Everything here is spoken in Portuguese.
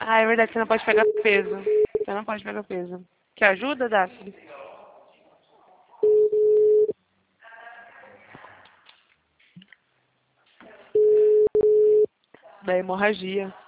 Ah, é verdade, você não pode pegar peso. Você não pode pegar peso. Quer ajuda, Daphne? Da hemorragia.